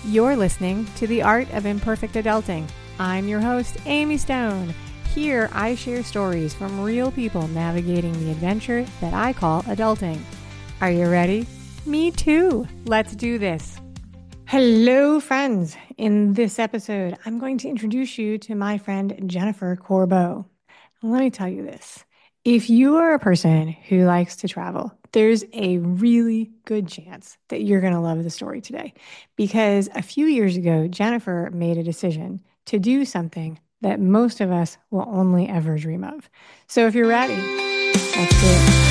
You're listening to The Art of Imperfect Adulting. I'm your host, Amy Stone. Here, I share stories from real people navigating the adventure that I call adulting. Are you ready? Me too. Let's do this. Hello, friends. In this episode, I'm going to introduce you to my friend Jennifer Corbeau. Let me tell you this. If you are a person who likes to travel, there's a really good chance that you're going to love the story today. Because a few years ago, Jennifer made a decision to do something that most of us will only ever dream of. So if you're ready, let's do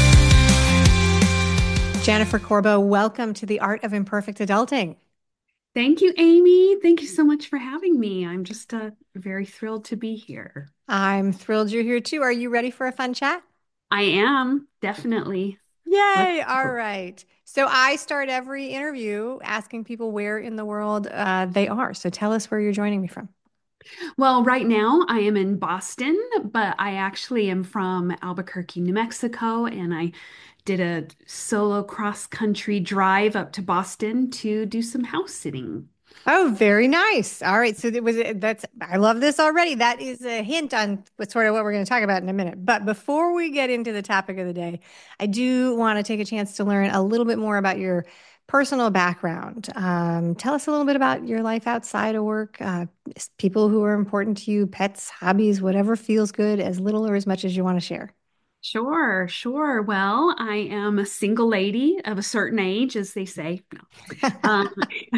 it. Jennifer Corbeau, welcome to the Art of Imperfect Adulting. Thank you, Amy. Thank you so much for having me. I'm just very thrilled to be here. I'm thrilled you're here too. Are you ready for a fun chat? I am, definitely. Let's Yay. All go. right. So I start every interview asking people where in the world they are. So tell us where you're joining me from. Well, right now I am in Boston, but I actually am from Albuquerque, New Mexico, and I did a solo cross-country drive up to Boston to do some house sitting. Oh, very nice. All right. So that's I love this already. That is a hint on what we're going to talk about in a minute. But before we get into the topic of the day, I do want to take a chance to learn a little bit more about your personal background. Tell us a little bit about your life outside of work, people who are important to you, pets, hobbies, whatever feels good, as little or as much as you want to share. Sure, sure. Well, I am a single lady of a certain age, as they say. No. Um,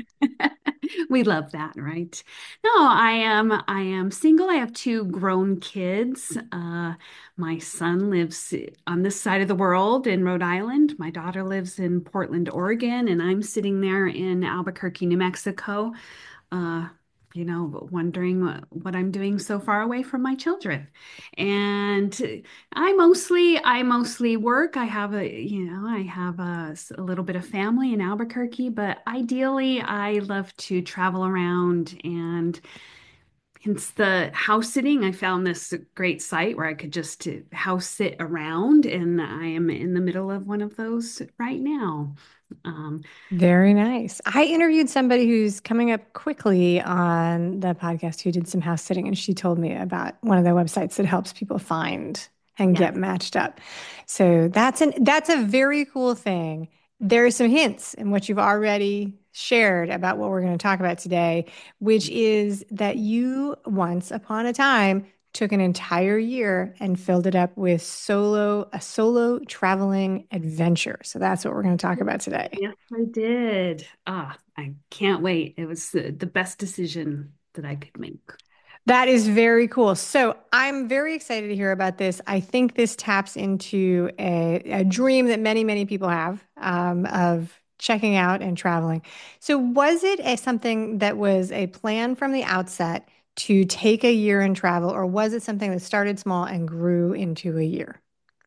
we love that, right? No, I am single. I have two grown kids. My son lives on this side of the world in Rhode Island. My daughter lives in Portland, Oregon, and I'm sitting there in Albuquerque, New Mexico. Uh, wondering what I'm doing so far away from my children. And I mostly work. I have a little bit of family in Albuquerque, but ideally I love to travel around, and hence the house sitting. I found this great site where I could just house sit around, and I am in the middle of one of those right now. Um, Very nice. I interviewed somebody who's coming up quickly on the podcast who did some house sitting, and she told me about one of the websites that helps people find and yeah. get matched up. So that's a very cool thing. There are some hints in what you've already shared about what we're going to talk about today, which is that you once upon a time took an entire year and filled it up with a solo traveling adventure. So that's what we're going to talk about today. Yes, I did. I can't wait. It was the best decision that I could make. That is very cool. So I'm very excited to hear about this. I think this taps into a dream that many, many people have of checking out and traveling. So was it something that was a plan from the outset to take a year and travel, or was it something that started small and grew into a year?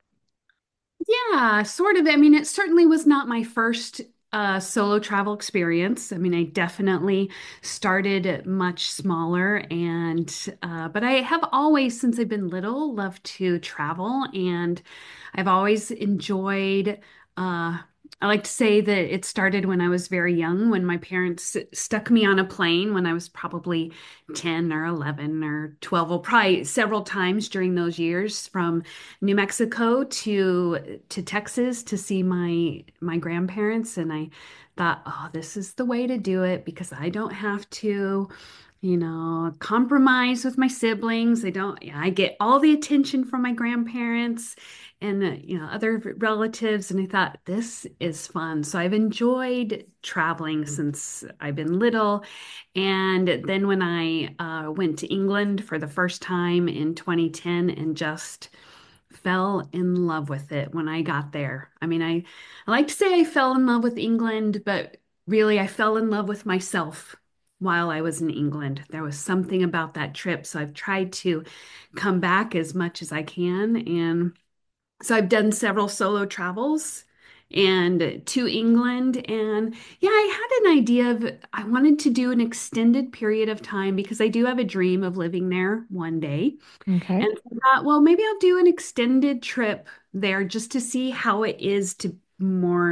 Yeah, sort of. I mean, it certainly was not my first solo travel experience. I mean, I definitely started much smaller, and but I have always, since I've been little, loved to travel, and I've always enjoyed. I like to say that it started when I was very young, when my parents stuck me on a plane when I was probably 10 or 11 or 12, well, probably several times during those years from New Mexico to Texas to see my grandparents, and I thought, oh, this is the way to do it because I don't have to, compromise with my siblings. I get all the attention from my grandparents and other relatives, and I thought this is fun. So I've enjoyed traveling since I've been little, and then when I went to England for the first time in 2010 and just fell in love with it when I got there. I mean, I like to say I fell in love with England, but really I fell in love with myself while I was in England. There was something about that trip, so I've tried to come back as much as I can. And so I've done several solo travels and to England. And yeah, I had an idea of I wanted to do an extended period of time because I do have a dream of living there one day. Okay. And I thought, well, maybe I'll do an extended trip there just to see how it is to more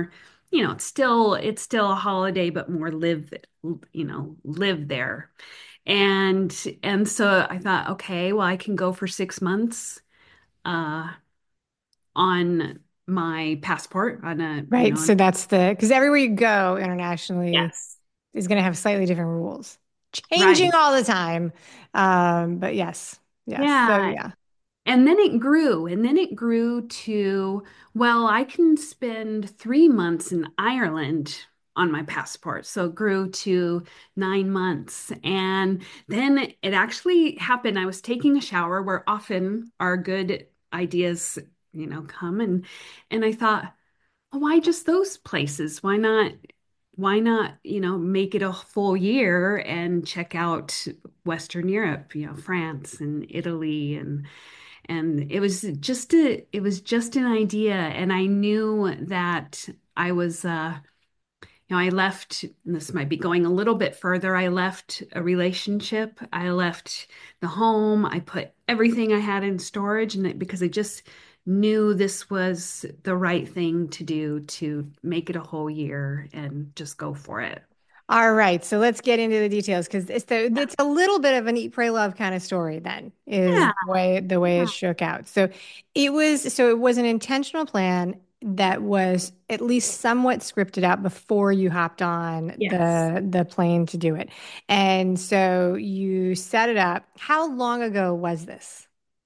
it's still a holiday, but more live there. And and so I thought, okay, well, I can go for 6 months uh on my passport on a, Right. So that's because everywhere you go internationally yes, is going to have slightly different rules, changing right. all the time. But yes, yes. So Yeah. yeah. And then it grew to, well, I can spend 3 months in Ireland on my passport. So it grew to 9 months. And then it actually happened. I was taking a shower where often our good ideas, come, and I thought, well, why just those places? Why not, make it a full year and check out Western Europe, France and Italy, and it was just an idea. And I knew that I was I left, and this might be going a little bit further. I left a relationship. I left the home. I put everything I had in storage, and because I just knew this was the right thing to do, to make it a whole year and just go for it. All right, so let's get into the details because Yeah. it's a little bit of an eat, pray, love kind of story. Then is Yeah. the way it shook out. So it was an intentional plan that was at least somewhat scripted out before you hopped on Yes. the plane to do it, and so you set it up. How long ago was this?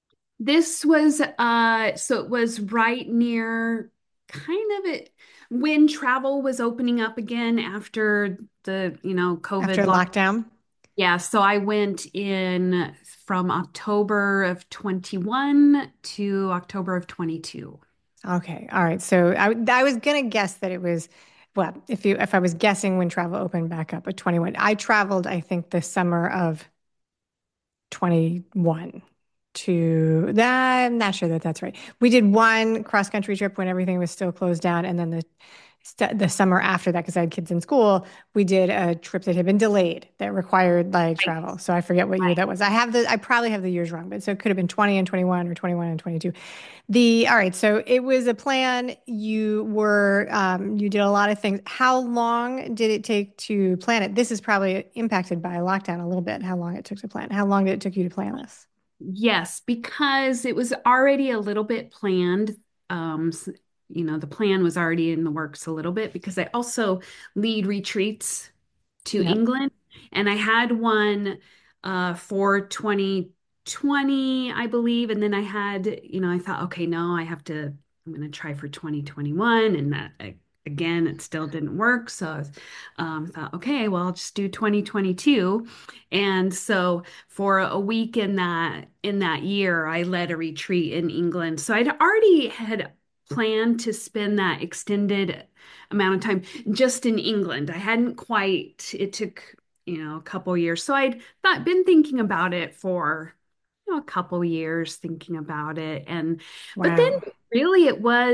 So it was right near kind of it when travel was opening up again after the, After COVID lock. lockdown? Yeah, so I went in from October of 21 to October of 22. Okay, all right. So I was gonna guess that it was, well, if I was guessing when travel opened back up at 21, I traveled, I think, the summer of 21 to that. I'm not sure that that's right. We did one cross country trip when everything was still closed down, and then the summer after that, because I had kids in school, we did a trip that had been delayed that required like Right, travel. So I forget what year right. that was. I probably have the years wrong, but so it could have been 20 and 21 or 21 and 22. All right, so it was a plan. You did a lot of things. How long did it take to plan it? This is probably impacted by lockdown a little bit, how long it took to plan. How long did it take you to plan this? Yes, because it was already a little bit planned. The plan was already in the works a little bit because I also lead retreats to Yep. England, and I had one for 2020, I believe, and then I thought, okay, no, I'm going to try for 2021, and that again, it still didn't work. So I thought, okay, well, I'll just do 2022, and so for a week in that year, I led a retreat in England. So I'd already had planned to spend that extended amount of time just in England. I hadn't quite, it took, a couple years. So been thinking about it for, a couple years, thinking about it. But then Wow. really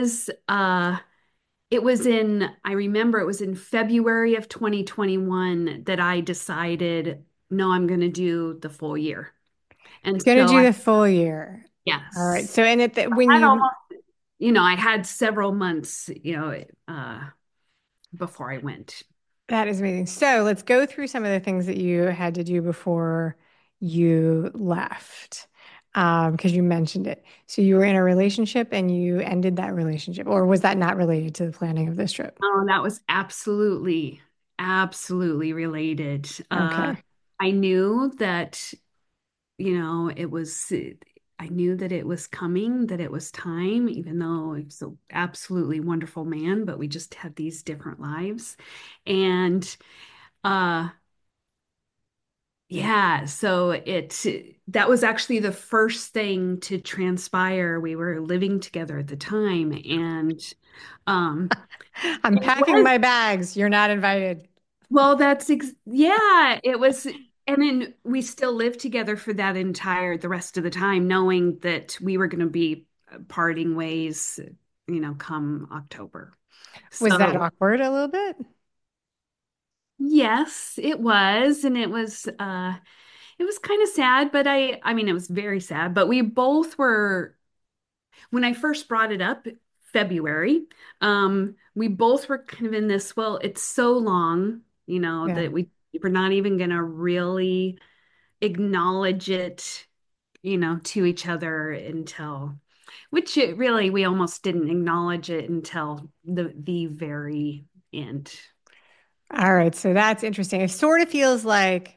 I remember it was in February of 2021 that I decided, no, I'm going to do the full year. And Gonna so do the full year. All right. yes, So, and when I had you, almost, I had several months, before I went. that is amazing. So let's go through some of the things that you had to do before you left. Because you mentioned it. So you were in a relationship and you ended that relationship, or was that not related to the planning of this trip? Oh, that was absolutely, absolutely related. Okay. I knew that, I knew that it was coming, that it was time, even though he was an absolutely wonderful man, but we just had these different lives. And uh, yeah, so that was actually the first thing to transpire. We were living together at the time, and um, I'm it packing was. my bags. You're not invited. Well, yeah, it was. And then we still lived together for the rest of the time, knowing that we were going to be parting ways, come October. Was that So, awkward a little bit? yes, it was. And it was kind of sad, but I mean, it was very sad, but we both were, when I first brought it up, February, we both were kind of in this, well, it's so long, Yeah. that we're not even gonna really acknowledge it, to each other until, which it really, we almost didn't acknowledge it until the very end. All right. So that's interesting. It sort of feels like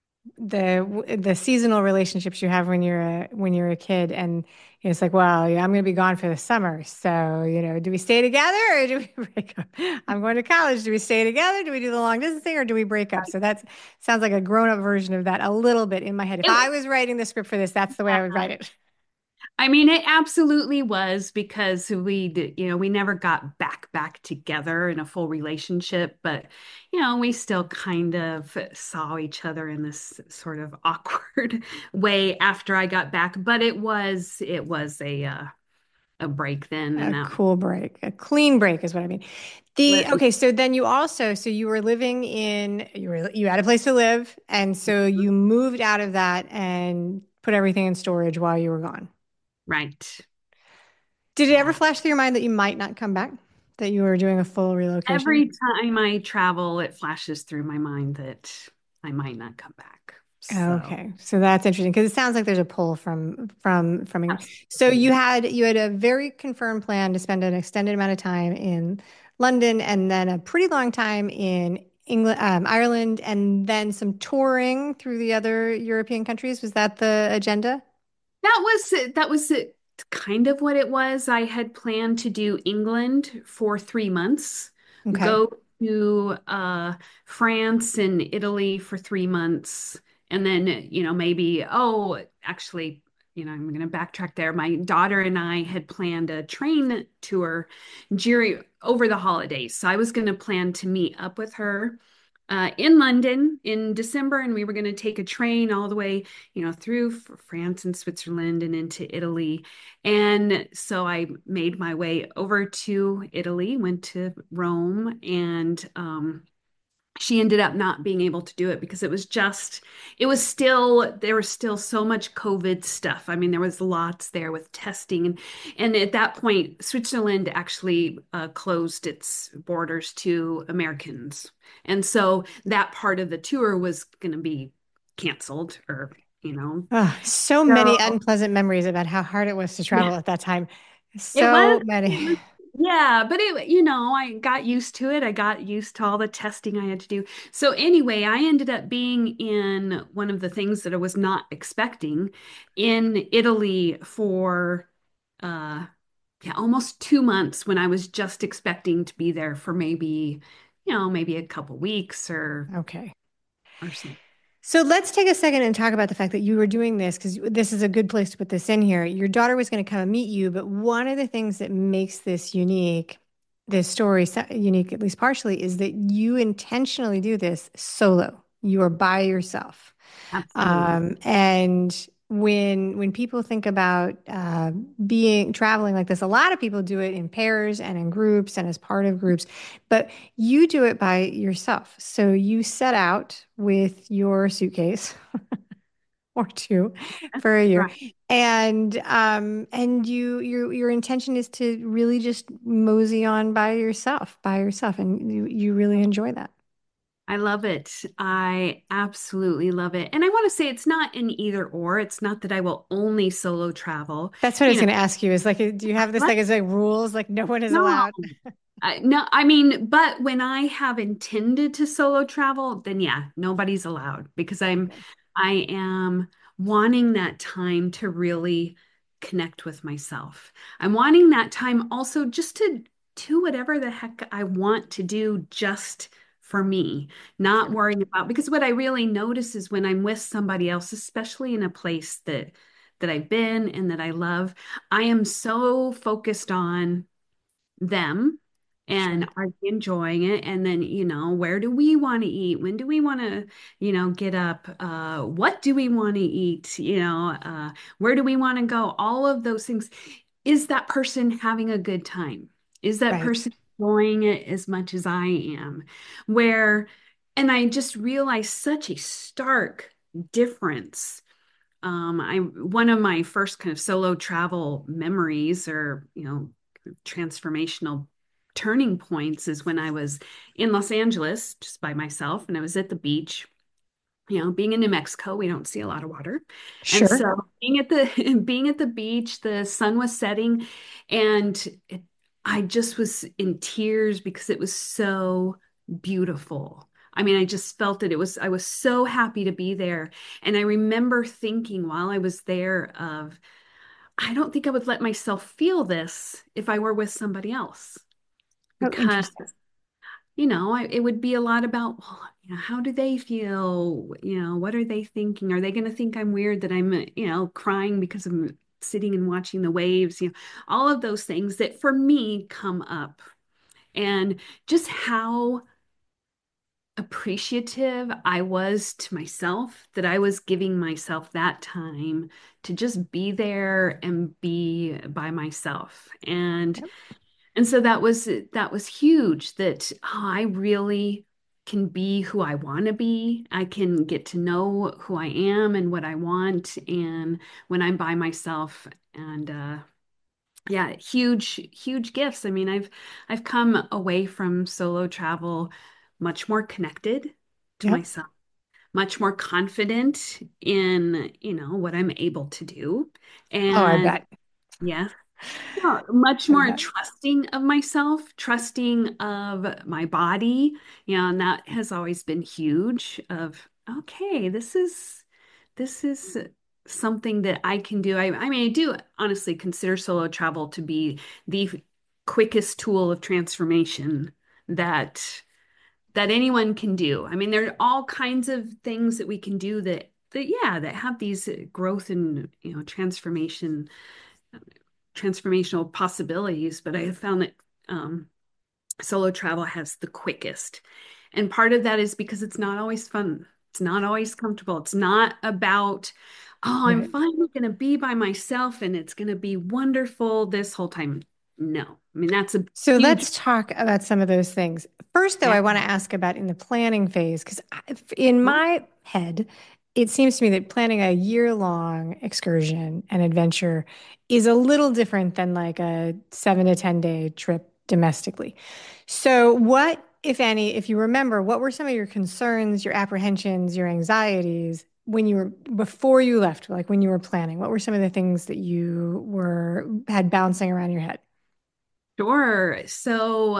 the seasonal relationships you have when you're a kid, and it's like, well, yeah, I'm going to be gone for the summer, so do we stay together or do we break up? I'm going to college. Do we stay together? Do we do the long distance thing or do we break up? So that sounds like a grown up version of that a little bit in my head. If It, I was writing the script for this, that's the way I would write it. I mean, it absolutely was because we never got back together in a full relationship, but we still kind of saw each other in this sort of awkward way after I got back. But it was a break then, and A that cool break, a clean break is what I mean. The was okay, so then so you were living you had a place to live, and so you moved out of that and put everything in storage while you were gone. right. Did it ever Yeah. flash through your mind that you might not come back? That you were doing a full relocation? Every time I travel, it flashes through my mind that I might not come back. So, Okay, so that's interesting because it sounds like there's a pull from England. So absolutely. you had a very confirmed plan to spend an extended amount of time in London and then a pretty long time in England, Ireland, and then some touring through the other European countries. Was that the agenda? That was kind of what it was. I had planned to do England for 3 months, Okay. go to France and Italy for 3 months, and then maybe actually I'm going to backtrack there. My daughter and I had planned a train tour during over the holidays, so I was going to plan to meet up with her in London in December, and we were going to take a train all the way, through France and Switzerland and into Italy. And so I made my way over to Italy, went to Rome, and she ended up not being able to do it because there was still so much COVID stuff. I mean, there was lots there with testing. And at that point, Switzerland actually closed its borders to Americans. And so that part of the tour was going to be canceled Ah, so many so unpleasant memories about how hard it was to yeah. travel at that time. It So was, many. it was, yeah, but I got used to it. I got used to all the testing I had to do. So anyway, I ended up being in one of the things that I was not expecting in Italy for, uh, yeah, almost 2 months when I was just expecting to be there for maybe a couple weeks Okay. or something. So let's take a second and talk about the fact that you were doing this because this is a good place to put this in here. Your daughter was going to come and meet you, but one of the things that makes this unique, this story unique, at least partially, is that you intentionally do this solo. You are by yourself. Absolutely. And when people think about being traveling like this, a lot of people do it in pairs and in groups and as part of groups, but you do it by yourself. So you set out with your suitcase or two for a year, Right. and your intention is to really just mosey on by yourself, and you really enjoy that. I love it. I absolutely love it. And I want to say it's not an either or. It's not that I will only solo travel. That's what I was You know, going to ask you. Is like, do you have this what? like as like rules? Like no one is No. allowed. No, I mean, but when I have intended to solo travel, then yeah, nobody's allowed because Okay. I am wanting that time to really connect with myself. I'm wanting that time also just to do whatever the heck I want to do just for me, not Sure. worrying about because what I really notice is when I'm with somebody else, especially in a place that I've been and that I love, I am so focused on them and Sure. are they enjoying it? And then, where do we want to eat? When do we want to, get up? What do we want to eat? Where do we want to go? All of those things. Is that person having a good time? Is that Right. person enjoying it as much as I am? Where, and I just realized such a stark difference. I one of my first kind of solo travel memories or transformational turning points is when I was in Los Angeles just by myself and I was at the beach. Being in New Mexico, we don't see a lot of water. And Sure. so being at the being at the beach, the sun was setting and I just was in tears because it was so beautiful. I mean, I just felt that I was so happy to be there. And I remember thinking while I was there of, I don't think I would let myself feel this if I were with somebody else Oh, because interesting. it would be a lot about, well, how do they feel? What are they thinking? Are they going to think I'm weird that I'm, crying because I'm sitting and watching the waves? All of those things that for me come up. And just how appreciative I was to myself that I was giving myself that time to just be there and be by myself. Yep. And so that was huge that I really can be who I want to be. I can get to know who I am and what I want and when I'm by myself and yeah, huge gifts. I mean, I've come away from solo travel much more connected to Yep. myself, much more confident in, what I'm able to do. Oh, I And bet. yeah, well, much I more bet. trusting of myself, trusting of my body. And that has always been huge of, okay, this is something that I can do. I mean, I do honestly consider solo travel to be the quickest tool of transformation that that anyone can do. I mean, there are all kinds of things that we can do that have these growth and, transformational possibilities, but I have found that solo travel has the quickest. And part of that is because it's not always fun. It's not always comfortable. It's not about, oh, I'm Right. finally going to be by myself and it's going to be wonderful this whole time. No, I mean, that's a So huge, let's talk about some of those things. First, though, yeah. I want to ask about in the planning phase, because in my head, it seems to me that planning a year-long excursion and adventure is a little different than like a 7 to 10 day trip domestically. So, what, if any, if you remember, what were some of your concerns, your apprehensions, your anxieties when you were before you left, like when you were planning? What were some of the things that you were had bouncing around your head? Sure. So,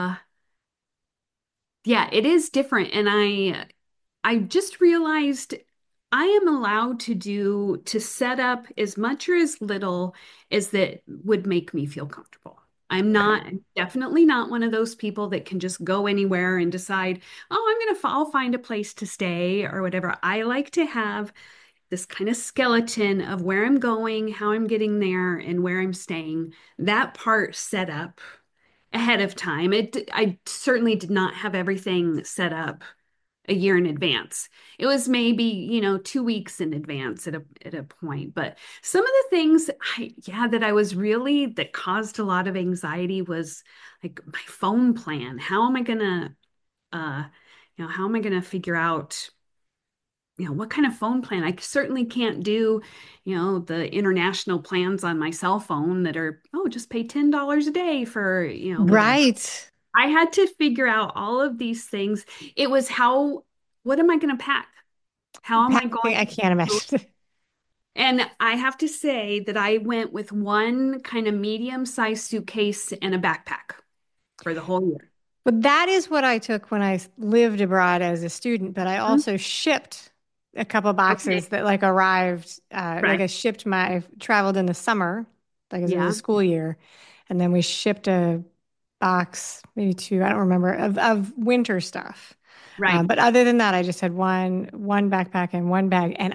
yeah, it is different. And I just realized I am allowed to set up as much or as little as that would make me feel comfortable. Okay. I'm definitely not one of those people that can just go anywhere and decide, oh, I'll find a place to stay or whatever. I like to have this kind of skeleton of where I'm going, how I'm getting there, and where I'm staying. That part set up ahead of time. I certainly did not have everything set up a year in advance. It was maybe, 2 weeks in advance at a point. But some of the things that I was really that caused a lot of anxiety was like my phone plan. Uh, how am I gonna figure out, what kind of phone plan? I certainly can't do, the international plans on my cell phone that are, oh, just pay $10 a day for, whatever. Right. I had to figure out all of these things. It was what am I going to pack? How am I Packing, going I can't to? imagine. And I have to say that I went with one kind of medium-sized suitcase and a backpack for the whole year. But that is what I took when I lived abroad as a student, but I Mhm. also shipped a couple boxes Okay. that like arrived, like Right. I shipped I traveled in the summer, like as it was a Yeah. school year, and then we shipped a box, maybe two, I don't remember, of winter stuff. Right. But other than that, I just had one backpack and one bag. And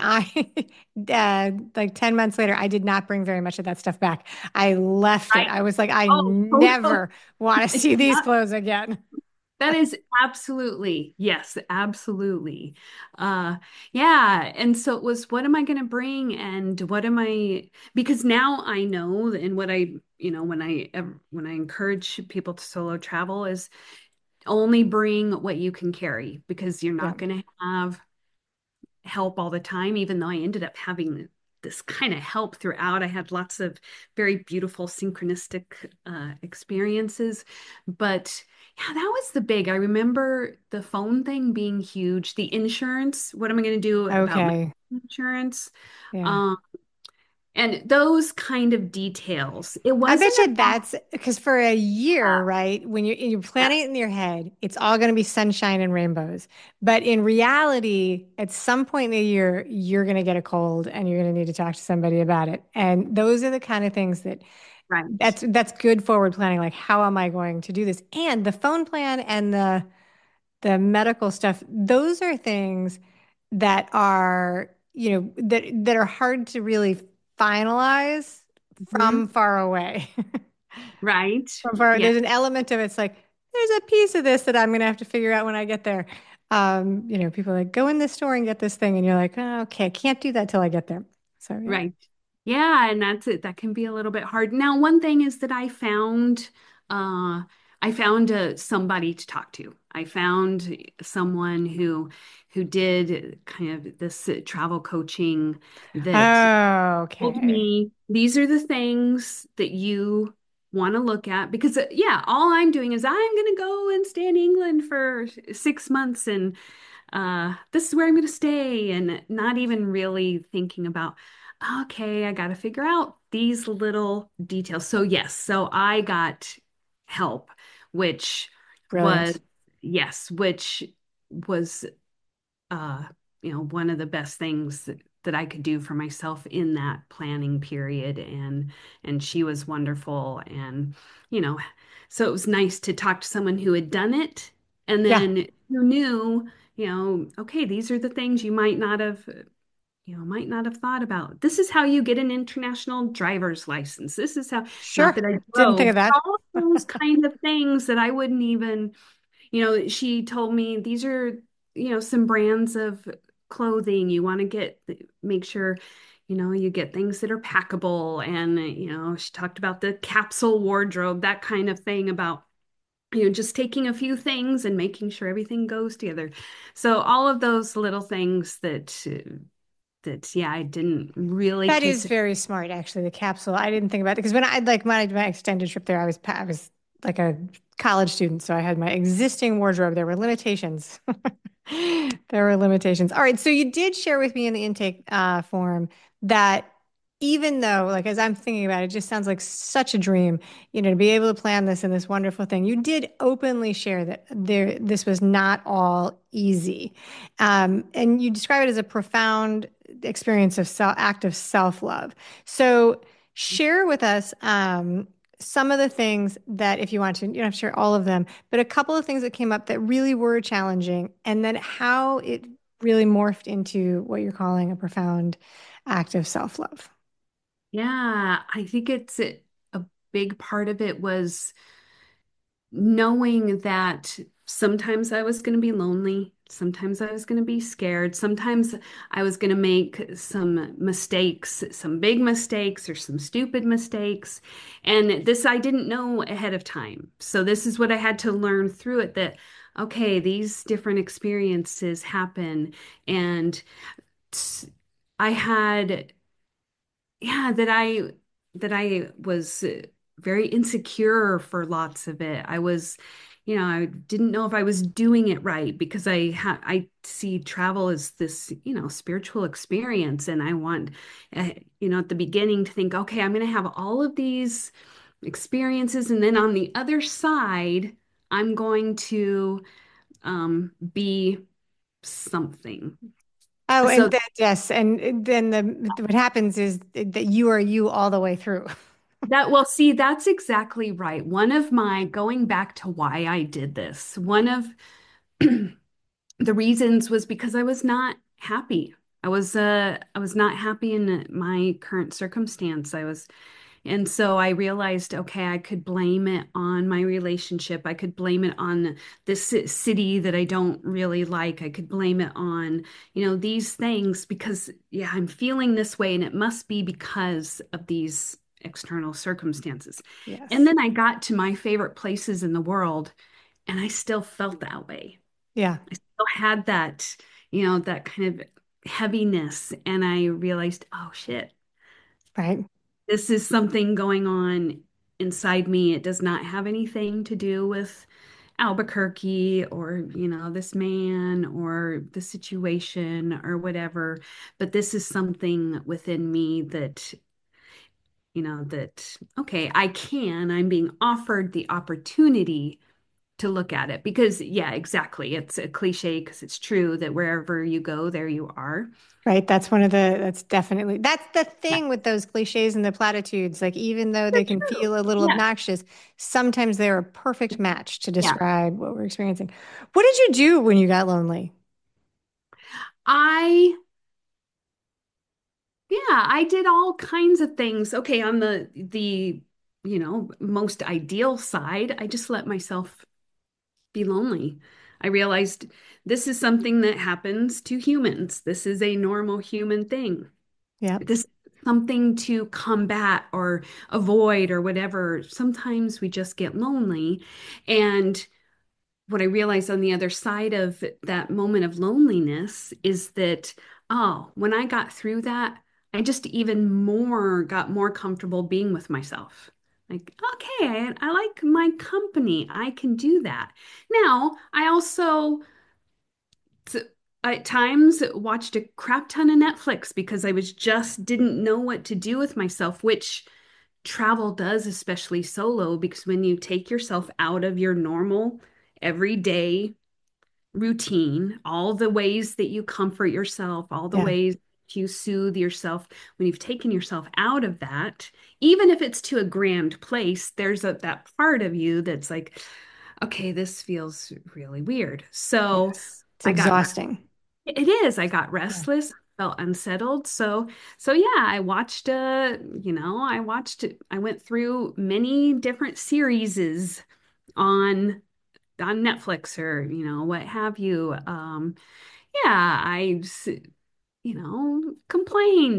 like 10 months later, I did not bring very much of that stuff back. I left it. Right. I was like, I Oh, totally. never want to see these clothes again. That is absolutely, yes, absolutely. Uh yeah, and so it was what am I going to bring and what am I because now I know and what I, when I encourage people to solo travel is only bring what you can carry because you're Yeah. not going to have help all the time even though I ended up having this kind of help throughout. I had lots of very beautiful synchronistic experiences, but yeah, that was the big. I remember the phone thing being huge. The insurance. What am I going to do about my Okay. insurance? Yeah. Um, and those kind of details. It I wasn't bet you about that's because for a year, right, when you're yeah, planning it in your head, it's all going to be sunshine and rainbows. But in reality, at some point in the year, you're going to get a cold and you're going to need to talk to somebody about it. And those are the kind of things that right, that's good forward planning. Like, how am I going to do this? And the phone plan and the medical stuff, those are things that are, that are hard to really finalize hmm from far away. right, From far, yeah, there's an element of it's like there's a piece of this that I'm gonna have to figure out when I get there. People are like go in this store and get this thing, and you're like, oh, okay, I can't do that till I get there. So yeah. right. Yeah, and that's it. That can be a little bit hard. Now, one thing is that uh, I found somebody to talk to. I found someone who did kind of this travel coaching that Oh, told okay. me these are the things that you want to look at because yeah, all I'm doing is I'm going to go and stay in England for 6 months and this is where I'm going to stay and not even really thinking about okay, I got to figure out these little details. So yes, so I got help which was Brilliant. yes, which was uh, one of the best things that I could do for myself in that planning period. And she was wonderful. And, you know, so it was nice to talk to someone who had done it and Yeah, then who knew, okay, these are the things you might not have thought about. This is how you get an international driver's license. This is how, not sure. that I Didn't think drove, of that. all of those kind of things that I wouldn't even she told me these are, some brands of clothing you want to make sure, you get things that are packable. And, she talked about the capsule wardrobe, that kind of thing about, just taking a few things and making sure everything goes together. So all of those little things yeah, I didn't really That is consider. very smart, actually, the capsule. I didn't think about it because when I like my extended trip there, I was like a college student, so I had my existing wardrobe. There were limitations. There were limitations. All right, so you did share with me in the intake form that even though, like, as I'm thinking about it, it just sounds like such a dream, to be able to plan this and this wonderful thing. You did openly share that this was not all easy, and you describe it as a profound experience of act of self-love. So share with us some of the things that, if you want to, I'm sure all of them, but a couple of things that came up that really were challenging, and then how it really morphed into what you're calling a profound act of self-love. Yeah, I think it's a big part of it was knowing that sometimes I was going to be lonely, sometimes I was going to be scared, sometimes I was going to make some mistakes, some big mistakes or some stupid mistakes. And this I didn't know ahead of time. So this is what I had to learn through it that, okay, these different experiences happen. And I had yeah, that I was very insecure for lots of it. I didn't know if I was doing it right because I see travel as this, spiritual experience, and I want, at the beginning to think, okay, I'm going to have all of these experiences, and then on the other side, I'm going to be something. Oh, and So then, yes, and then what happens is that you are you all the way through. well, see, that's exactly right. One of my, going back to why I did this, one of the reasons was because I was not happy. I was not happy in my current circumstance. And so I realized, okay, I could blame it on my relationship. I could blame it on this city that I don't really like. I could blame it on, these things because, yeah, I'm feeling this way and it must be because of these external circumstances. And Yes. then I got to my favorite places in the world and I still felt that way. Yeah. I still had that, that kind of heaviness. And I realized, oh shit. Right. This is something going on inside me. It does not have anything to do with Albuquerque or, this man or the situation or whatever. But this is something within me that, okay, I'm being offered the opportunity to look at it because, yeah, exactly. It's a cliche because it's true that wherever you go, there you are. Right. That's definitely, that's the Yeah, thing with those cliches and the platitudes. Like, even though they they're can true. feel a little Yeah. obnoxious, sometimes they're a perfect match to Yeah. describe what we're experiencing. What did you do when you got lonely? I Yeah, I did all kinds of things. Okay, on the most ideal side, I just let myself be lonely. I realized this is something that happens to humans. This is a normal human thing. Yep. This is something to combat or avoid or whatever. Sometimes we just get lonely. And what I realized on the other side of that moment of loneliness is that, oh, when I got through that, I just even more got more comfortable being with myself. Like, okay, I like my company. I can do that. Now, I also t- at times watched a crap ton of Netflix because I was just didn't know what to do with myself, which travel does, especially solo, because when you take yourself out of your normal everyday routine, all the ways that you comfort yourself, all the Yeah. ways you soothe yourself, when you've taken yourself out of that, even if it's to a grand place, there's that part of you that's like, okay, this feels really weird. So Yes. It's I got, exhausting. it is, I got Yeah. restless, felt unsettled. So yeah, I went through many different series on on Netflix or what have you. Yeah, complained.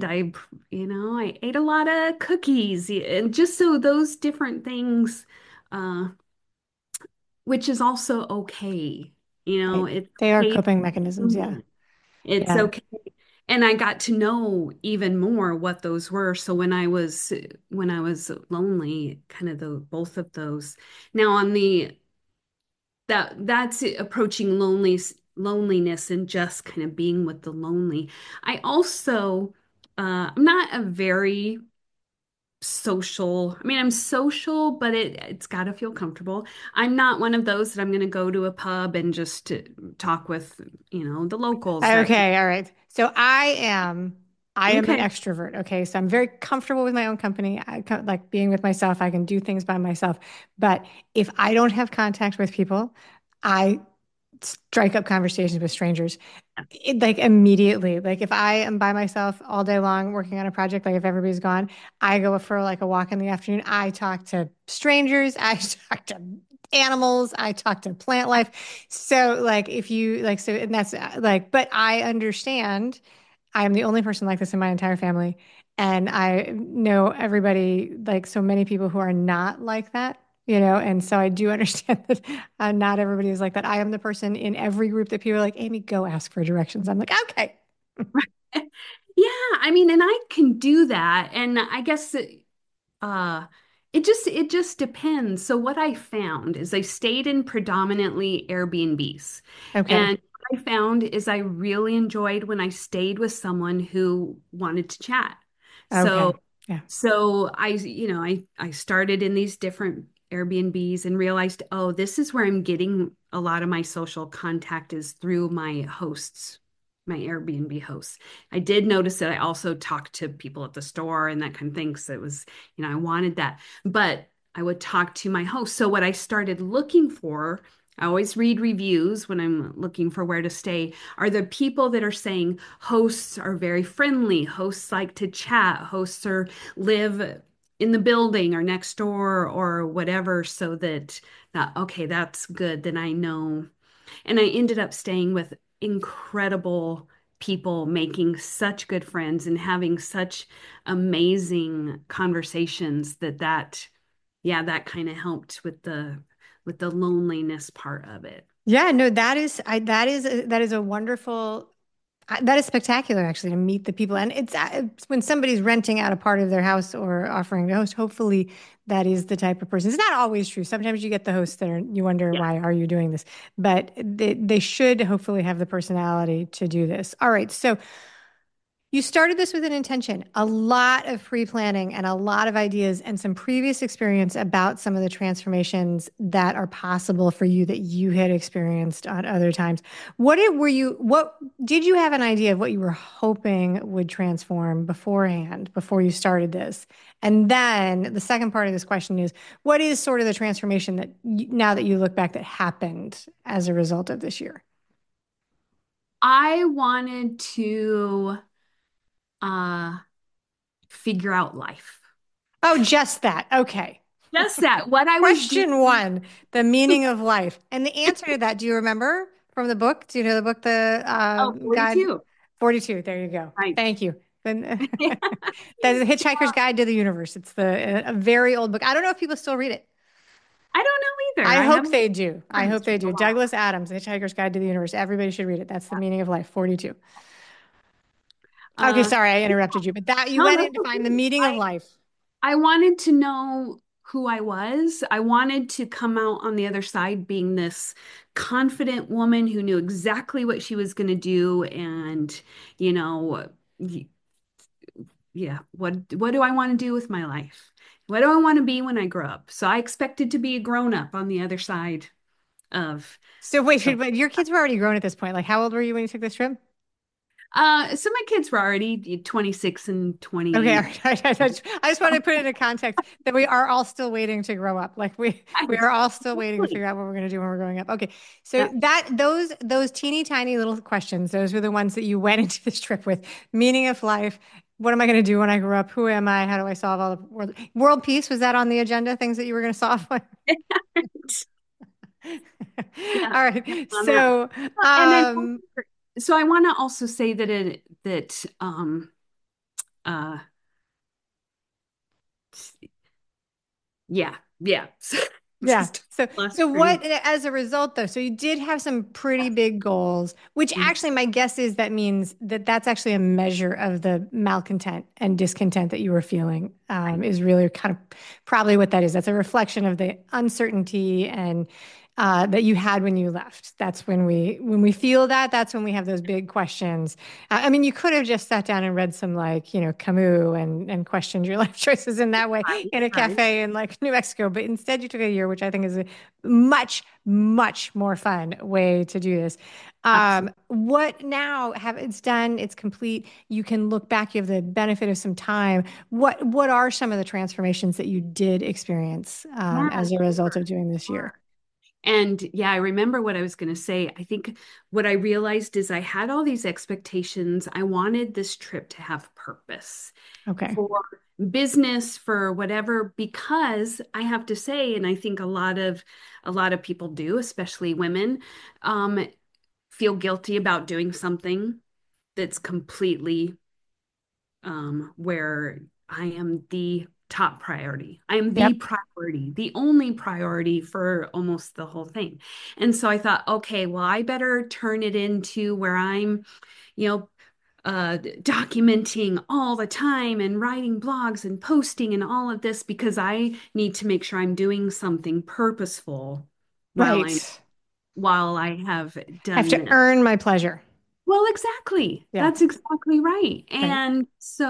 I ate a lot of cookies and just so those different things, uh, which is also okay. Right. It's They are okay. coping mechanisms. Yeah. It's Yeah. okay. And I got to know even more what those were. So when I was lonely, kind of the both of those. Now on the that's approaching loneliness and just kind of being with the lonely. I also I'm not a very social. I mean, I'm social, but it's got to feel comfortable. I'm not one of those that I'm going to go to a pub and just talk with, the locals that Okay, all right. So I am an okay. extrovert. Okay, so I'm very comfortable with my own company. Like being with myself. I can do things by myself. But if I don't have contact with people, I strike up conversations with strangers. Like immediately. Like if I am by myself all day long working on a project, like if everybody's gone, I go for like a walk in the afternoon. I talk to strangers. I talk to animals. I talk to plant life. So like if you like so and that's like, but I understand I am the only person like this in my entire family. And I know everybody, like so many people who are not like that, and so I do understand that not everybody is like that. I am the person in every group that people are like, Amy, go ask for directions. I'm like, okay. Yeah, I mean, and I can do that. And I guess Uh, it just depends. So what I found is I stayed in predominantly Airbnbs. Okay. And what I found is I really enjoyed when I stayed with someone who wanted to chat. Okay. So Yeah. so I started in these different Airbnbs and realized, oh, this is where I'm getting a lot of my social contact is through my hosts, my Airbnb hosts. I did notice that I also talked to people at the store and that kind of thing. So it was, I wanted that. But I would talk to my host. So what I started looking for, I always read reviews when I'm looking for where to stay, are the people that are saying hosts are very friendly, hosts like to chat, hosts are live in the building or next door or whatever, so that okay, that's good. Then I know. And I ended up staying with incredible people, making such good friends and having such amazing conversations yeah, that kind of helped with the loneliness part of it. Yeah, no, that is a wonderful That is spectacular, actually, to meet the people. And it's when somebody's renting out a part of their house or offering to host, hopefully that is the type of person. It's not always true. Sometimes you get the hosts that are, you wonder, Yeah. why are you doing this? But they should hopefully have the personality to do this. All right. So you started this with an intention, a lot of pre-planning and a lot of ideas and some previous experience about some of the transformations that are possible for you that you had experienced on other times. What did you have an idea of what you were hoping would transform beforehand, before you started this? And then the second part of this question is, what is sort of the transformation that now that you look back that happened as a result of this year? I wanted to uh figure out life. Oh, just that. Okay. Just that. What I was Question doing. one, the meaning of life. And the answer to that, do you remember from the book? Do you know the book, the Oh, Guide 42. 42? There you go. Right. Thank you. Then that's the Hitchhiker's Guide to the Universe. It's a very old book. I don't know if people still read it. I don't know either. I I hope haven't they do. I heard hope this for they a do. while. Douglas Adams, The Hitchhiker's Guide to the Universe. Everybody should read it. That's the meaning of life. 42. Okay, Uh, sorry, I interrupted you, but that you no, went that's in to find the okay. meaning of life. I wanted to know who I was. I wanted to come out on the other side being this confident woman who knew exactly what she was going to do and, you know, y- yeah, what do I want to do with my life? What do I want to be when I grow up? So I expected to be a grown up on the other side of So of wait, your kids were already grown at this point. Like, how old were you when you took this trip? so my kids were already 26 and Okay, all 28. right. I just want to put it into context that we are all still waiting to grow up. Like we are all still waiting to Exactly. figure out what we're going to do when we're growing up. Okay, so Yeah. that those teeny tiny little questions, those were the ones that you went into this trip with. Meaning of life. What am I going to do when I grow up? Who am I? How do I solve all the world peace? Was that on the agenda? Things that you were going to solve? Yeah. All Yeah, right. on that. So, And then um, so I want to also say that uh yeah. yeah. Just So, lost so train. what, as a result, though, so you did have some pretty big goals, which Mm. actually my guess is that means that that's actually a measure of the malcontent and discontent that you were feeling, is really kind of probably what that is. That's a reflection of the uncertainty and that you had when you left. That's when we feel that, that's when we have those big questions. I mean, you could have just sat down and read some like, Camus and questioned your life choices in that way Right, in a right. cafe in like New Mexico, but instead you took a year, which I think is a much, much more fun way to do this. Absolutely. What now have it's done, it's complete. You can look back, you have the benefit of some time. What are some of the transformations that you did experience Yeah, as a result sure, of doing this sure. year? And yeah, I remember what I was going to say. I think what I realized is I had all these expectations. I wanted this trip to have purpose Okay. for business, for whatever, because I have to say, and I think a lot of people do, especially women, um, feel guilty about doing something that's completely where I am the top priority. I am the Yep. priority, the only priority for almost the whole thing. And so I thought, okay, well, I better turn it into where I'm, you know, documenting all the time and writing blogs and posting and all of this because I need to make sure I'm doing something purposeful while I'm Right. while I have Have done to this. earn my pleasure. Well, exactly. Yeah. That's exactly right. Right. And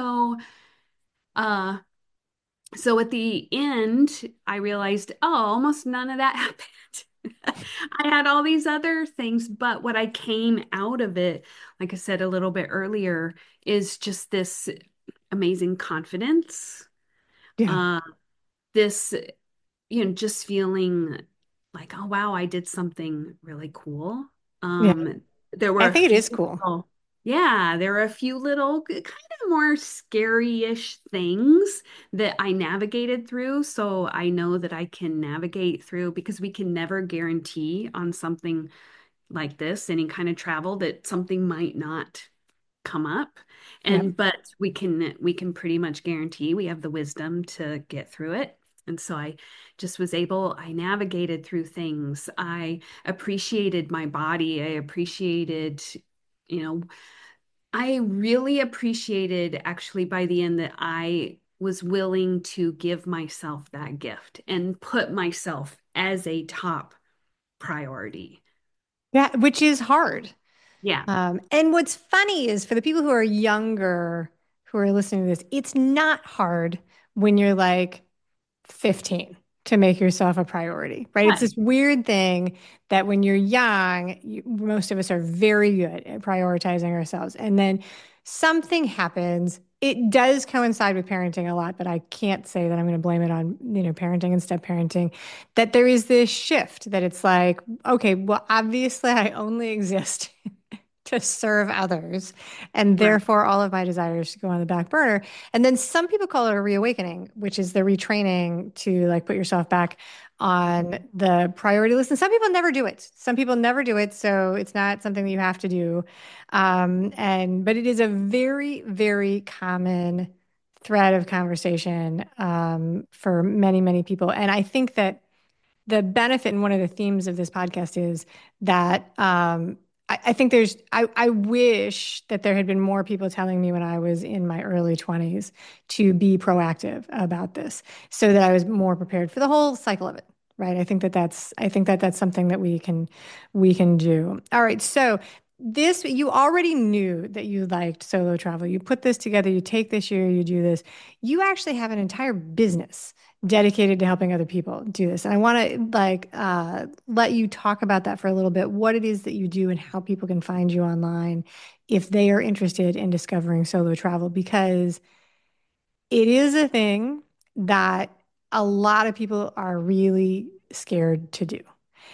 uh so at the end, I realized, oh, almost none of that happened. I had all these other things, but what I came out of it, like I said a little bit earlier, is just this amazing confidence. Yeah. Uh, this, just feeling like, oh wow, I did something really cool. Yeah. There were I a think it few is cool. yeah, there were a few little kind of more scary-ish things that I navigated through. So I know that I can navigate through because we can never guarantee on something like this, any kind of travel, that something might not come up. Yep. But we can pretty much guarantee we have the wisdom to get through it. And so I navigated through things. I appreciated my body. I appreciated, you know, I really appreciated actually by the end that I was willing to give myself that gift and put myself as a top priority. Yeah, which is hard. Yeah, And what's funny is for the people who are younger who are listening to this, it's not hard when you're like 15 to make yourself a priority, right? It's right, this weird thing that when you're young, most of us are very good at prioritizing ourselves. And then something happens. It does coincide with parenting a lot, but I can't say that I'm going to blame it on, parenting and step parenting, that there is this shift that it's like, okay, well, obviously I only exist to serve others. And right, therefore, all of my desires go on the back burner. And then some people call it a reawakening, which is the retraining to like put yourself back on the priority list. And some people never do it. Some people never do it. So it's not something that you have to do. But it is a very, very common thread of conversation for many, many people. And I think that the benefit and one of the themes of this podcast is that I think I wish that there had been more people telling me when I was in my early 20s to be proactive about this so that I was more prepared for the whole cycle of it. Right. I think that that's something that we can do. All right. So this, you already knew that you liked solo travel. You put this together, you take this year, you do this. You actually have an entire business dedicated to helping other people do this. And I want to let you talk about that for a little bit, what it is that you do and how people can find you online if they are interested in discovering solo travel, because it is a thing that a lot of people are really scared to do.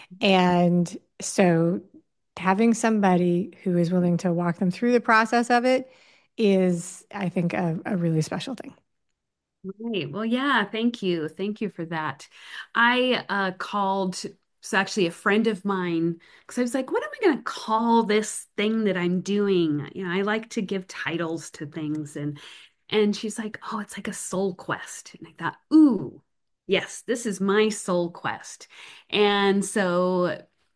And so having somebody who is willing to walk them through the process of it is, I think, a really special thing. right. Well, yeah, thank you. Thank you for that. I called, so actually a friend of mine, because I was like, what am I going to call this thing that I'm doing? I like to give titles to things and she's like, oh, it's like a soul quest. And I thought, ooh, yes, this is my soul quest. And so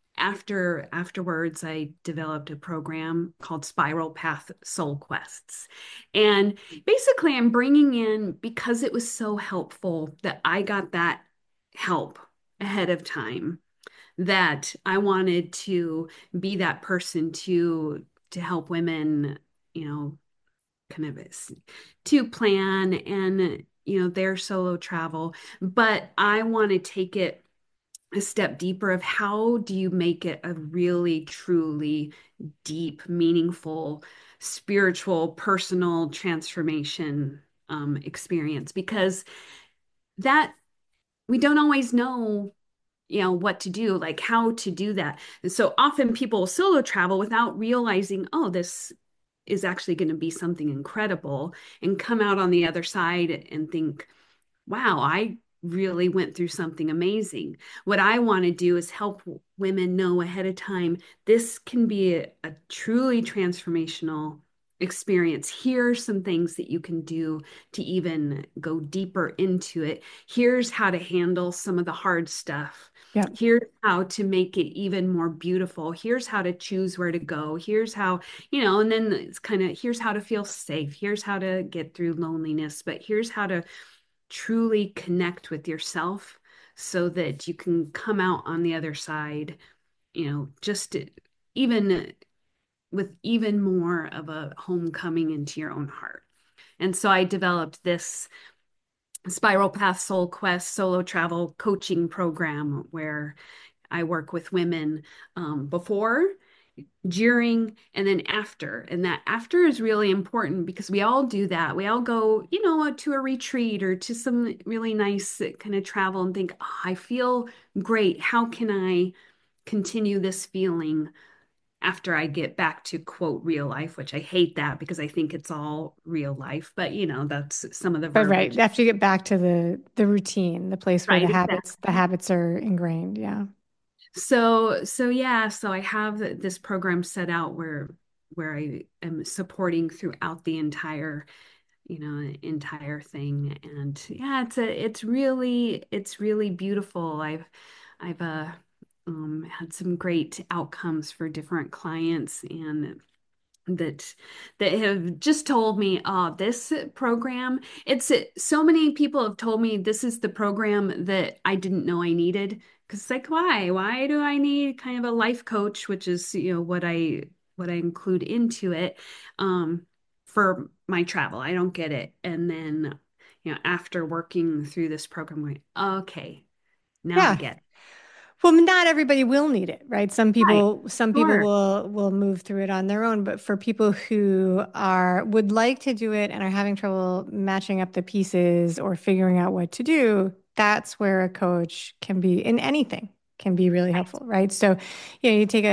afterwards, I developed a program called Spiral Path Soul Quests. And basically, I'm bringing in, because it was so helpful that I got that help ahead of time, that I wanted to be that person to help women, you know, kind of to plan and their solo travel, but I want to take it a step deeper of how do you make it a really truly deep, meaningful, spiritual, personal transformation experience, because that we don't always know what to do, like how to do that. And so often people solo travel without realizing, oh, this is actually going to be something incredible, and come out on the other side and think, wow, I really went through something amazing. What I want to do is help women know ahead of time this can be a truly transformational experience. Here are some things that you can do to even go deeper into it. Here's how to handle some of the hard stuff. Yeah. Here's how to make it even more beautiful. Here's how to choose where to go. Here's how, and then it's kind of here's how to feel safe. Here's how to get through loneliness, but here's how to truly connect with yourself so that you can come out on the other side, just even with even more of a homecoming into your own heart. And so I developed this Spiral Path Soul Quest solo travel coaching program where I work with women before, during, and then after. And that after is really important because we all do that. We all go, to a retreat or to some really nice kind of travel and think, oh, I feel great. How can I continue this feeling after I get back to quote real life, which I hate that because I think it's all real life, but that's some of the But right, verbiage. after you get back to the routine, the place where Right, the exactly. habits are ingrained. Yeah. So yeah, so I have this program set out where I am supporting throughout the entire thing. And yeah, it's really beautiful. I've had some great outcomes for different clients, and that have just told me, oh, this program, it's so many people have told me this is the program that I didn't know I needed. Because it's like, why do I need kind of a life coach, which is, what I include into it, for my travel. I don't get it. And then, after working through this program, I'm going, okay, now I Yeah. get it. Well, not everybody will need it, right? Right. Some people Sure. will move through it on their own, but for people who are would like to do it and are having trouble matching up the pieces or figuring out what to do, that's where a coach can be in anything can be really helpful, right? So, you take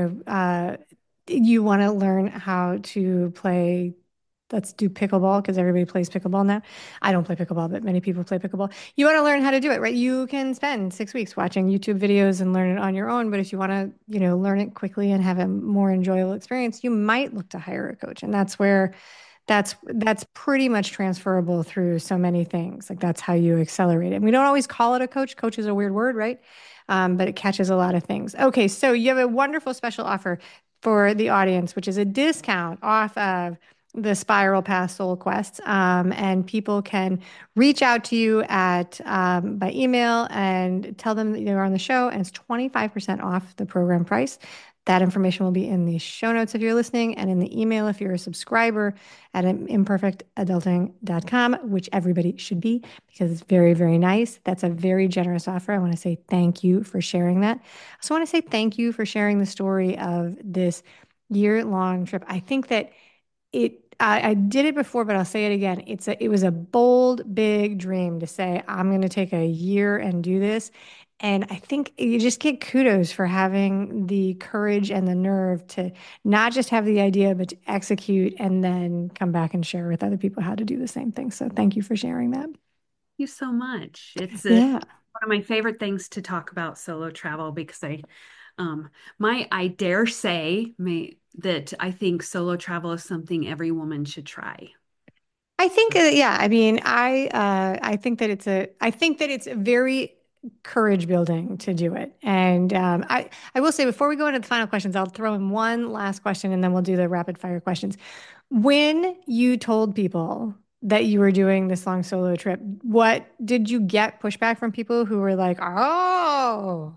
you want to learn how to play. Let's do pickleball because everybody plays pickleball now. I don't play pickleball, but many people play pickleball. You want to learn how to do it, right? You can spend 6 weeks watching YouTube videos and learn it on your own. But if you want to, learn it quickly and have a more enjoyable experience, you might look to hire a coach. And that's where that's pretty much transferable through so many things. Like that's how you accelerate it. And we don't always call it a coach. Coach is a weird word, right? But it catches a lot of things. Okay, so you have a wonderful special offer for the audience, which is a discount off of the Spiral Path Soul Quest. And people can reach out to you at by email and tell them that you're on the show, and it's 25% off the program price. That information will be in the show notes if you're listening, and in the email if you're a subscriber at imperfectadulting.com, which everybody should be because it's very, very nice. That's a very generous offer. I want to say thank you for sharing that. I also want to say thank you for sharing the story of this year-long trip. I think that I did it before, but I'll say it again. It was a bold, big dream to say, I'm going to take a year and do this. And I think you just get kudos for having the courage and the nerve to not just have the idea, but to execute and then come back and share with other people how to do the same thing. So thank you for sharing that. You so much. It's Yeah. one of my favorite things to talk about solo travel because I dare say that I think solo travel is something every woman should try. I think, yeah, I mean, I think that I think that it's a very courage building to do it. And I will say before we go into the final questions, I'll throw in one last question and then we'll do the rapid fire questions. When you told people that you were doing this long solo trip, what did you get pushback from people who were like, oh,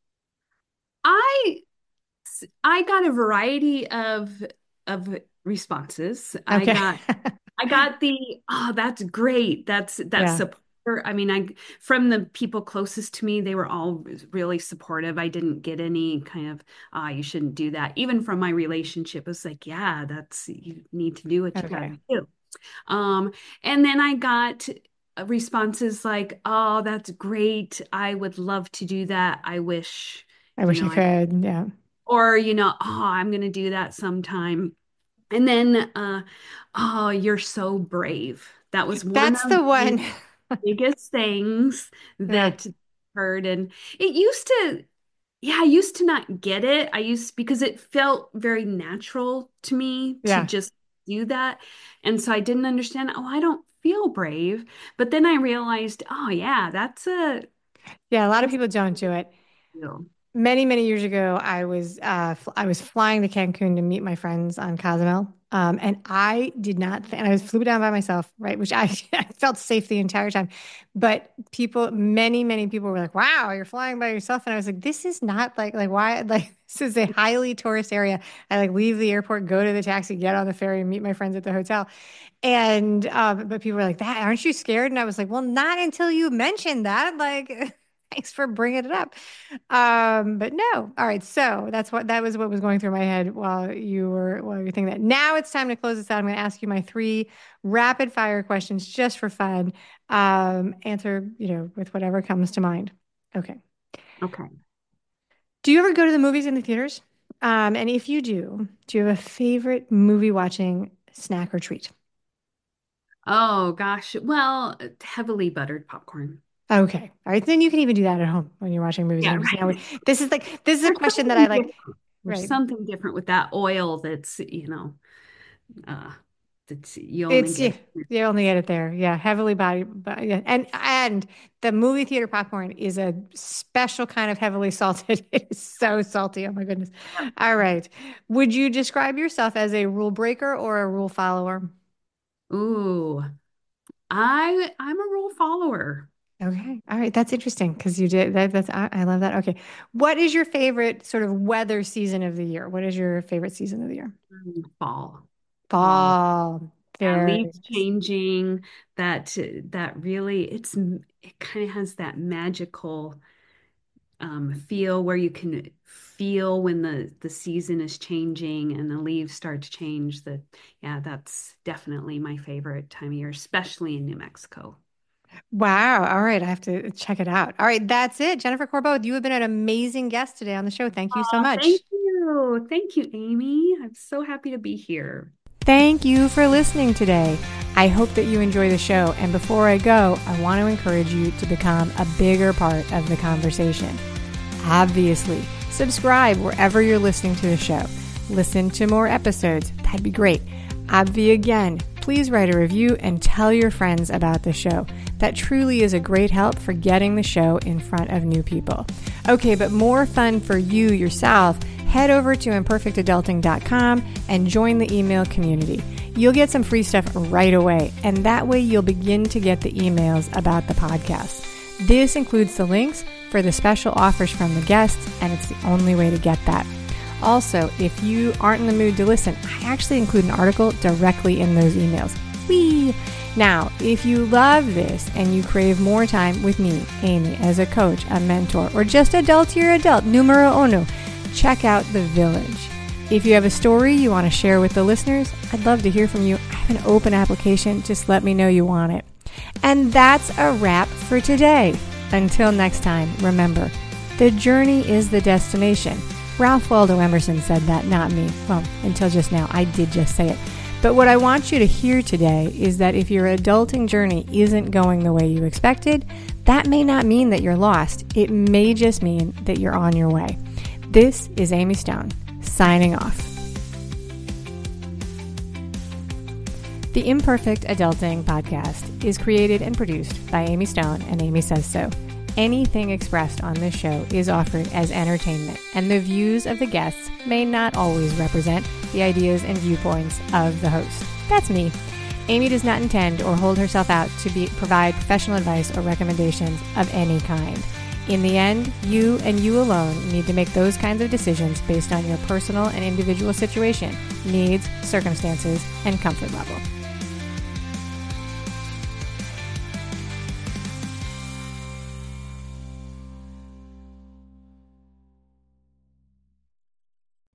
I I got a variety of responses. okay. I got the, oh, that's great. That's Yeah. support. I mean, I from the people closest to me, they were all really supportive. I didn't get any kind of, you shouldn't do that. Even from my relationship, it was like, yeah, that's you need to do what you got Okay. to do. Um, and then I got responses like, oh, that's great. I would love to do that. I wish, I wish I I could. Yeah. or oh, I'm going to do that sometime. And then oh, you're so brave. That was one That's of the the one. biggest things Yeah. that I heard. And it used to, yeah, I used to not get it. Because it felt very natural to me to Yeah. just do that. And so I didn't understand, oh, I don't feel brave. But then I realized, oh yeah, Yeah. A lot of that's people a don't do it. deal. Many, many years ago, I was flying to Cancun to meet my friends on Cozumel. And I did not, and I flew down by myself, right? Which I felt safe the entire time. But many, many people were like, wow, you're flying by yourself. And I was like, this is not why, like, this is a highly tourist area. I like leave the airport, go to the taxi, get on the ferry, and meet my friends at the hotel. And but people were like, "That aren't you scared?" And I was like, "Well, not until you mentioned that." Like, thanks for bringing it up. But no. All right. So that was what was going through my head while you're thinking that. Now it's time to close this out. I'm going to ask you my three rapid fire questions just for fun. Answer, with whatever comes to mind. Okay. Okay. Do you ever go to the movies in the theaters? And if you do you have a favorite movie watching snack or treat? Oh gosh. Well, heavily buttered popcorn. Okay. All right. Then you can even do that at home when you're watching movies at Yeah, home. Because now right. this is a There's question that I something like. different. There's Right. something different with that oil that's, you only It's, yeah, get. you only get it there. Yeah, heavily yeah. And the movie theater popcorn is a special kind of heavily salted. It is so salty. Oh my goodness. All right. Would you describe yourself as a rule breaker or a rule follower? Ooh, I'm a rule follower. Okay. All right. That's interesting because you did that. I love that. Okay. What is your favorite sort of weather season of the year? What is your favorite season of the year? Fall, fall. Fall. Yeah, Very leaves nice. changing. That really it kind of has that magical feel where you can feel when the season is changing and the leaves start to change. That Yeah, that's definitely my favorite time of year, especially in New Mexico. Wow. All right. I have to check it out. All right. That's it. Jennifer Corbo, you have been an amazing guest today on the show. Thank you so Oh, much. thank you. Thank you, Amy. I'm so happy to be here. Thank you for listening today. I hope that you enjoy the show. And before I go, I want to encourage you to become a bigger part of the conversation. Obviously, subscribe wherever you're listening to the show. Listen to more episodes. That'd be great. Obvi again, please write a review and tell your friends about the show. That truly is a great help for getting the show in front of new people. Okay, but more fun for you yourself, head over to imperfectadulting.com and join the email community. You'll get some free stuff right away, and that way you'll begin to get the emails about the podcast. This includes the links for the special offers from the guests, and it's the only way to get that. Also, if you aren't in the mood to listen, I actually include an article directly in those emails. Whee! Now, if you love this and you crave more time with me, Amy, as a coach, a mentor, or just adultier adult, numero uno, check out The Village. If you have a story you want to share with the listeners, I'd love to hear from you. I have an open application. Just let me know you want it. And that's a wrap for today. Until next time, remember, the journey is the destination. Ralph Waldo Emerson said that, not me. Well, until just now, I did just say it. But what I want you to hear today is that if your adulting journey isn't going the way you expected, that may not mean that you're lost. It may just mean that you're on your way. This is Amy Stone, signing off. The Imperfect Adulting Podcast is created and produced by Amy Stone and Amy Says So. Anything expressed on this show is offered as entertainment, and the views of the guests may not always represent the ideas and viewpoints of the host. That's me. Amy does not intend or hold herself out to provide professional advice or recommendations of any kind. In the end, you and you alone need to make those kinds of decisions based on your personal and individual situation, needs, circumstances, and comfort level.